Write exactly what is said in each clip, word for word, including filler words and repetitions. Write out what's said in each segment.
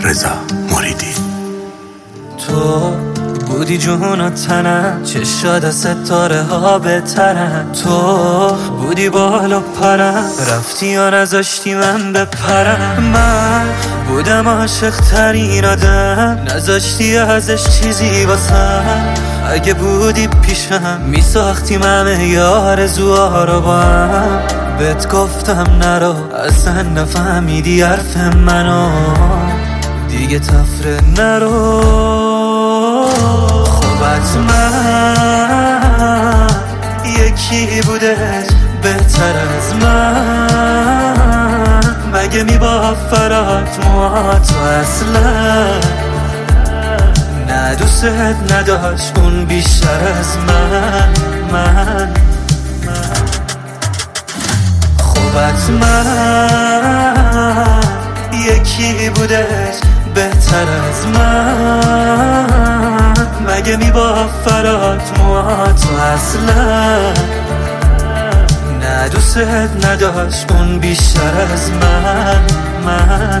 رضا مریدی. تو بودی جون و تنم، چشاد ستاره ها بهترن. تو بودی بال و پرم، رفتی و نذاشتی من بپرم. من بودم عاشق ترین آدم، نذاشتی ازش چیزی واسم. اگه بودی پیشم میساختیم همه یار زوها رو با هم. بهت گفتم نرو، اصلا نفهمیدی حرف منو. دیگه تفره نرو، خب حتما یکی بودش بهتر از من. مگه میبافرات موها تو اصلا؟ نه دوست نداشت اون بیشتر از من. من خب حتما یکی بودش بهتر از من. مگه میبافرات موها تو اصلا؟ نه دوست نداشت اون بیشتر از من. من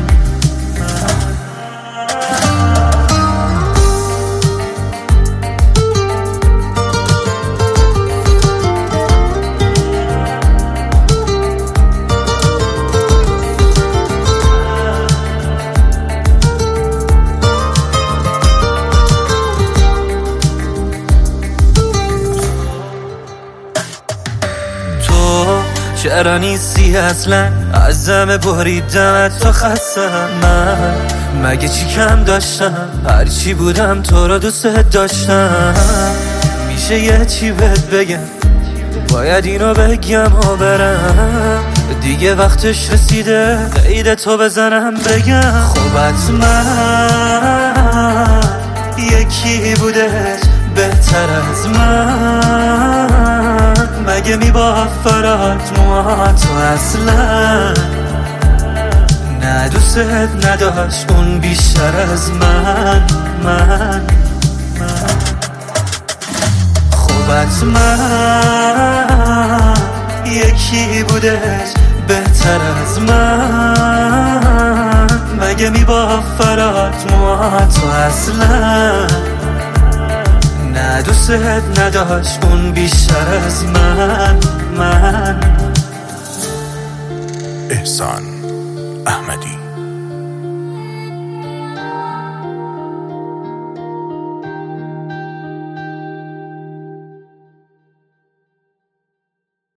چرا نیستی اصلا؟ ازم بریدم تو خستم. من مگه چی کم داشتم؟ هرچی بودم تو رو دوست داشتم. میشه یه چی بهت بگم؟ باید اینو بگم و برم. دیگه وقتش رسیده قید تو بزنم بگم. خب حتما یکی بودش بهتر از من. مگه میبافرات موها تو اصلا؟ نه دوست نداشت اون بیشتر از من. من خب حتما یکی بودش بهتر از من. مگه میبافرات موها تو اصلا؟ نه دوست نداشت اون بیشتر از من. من احسان احمدی.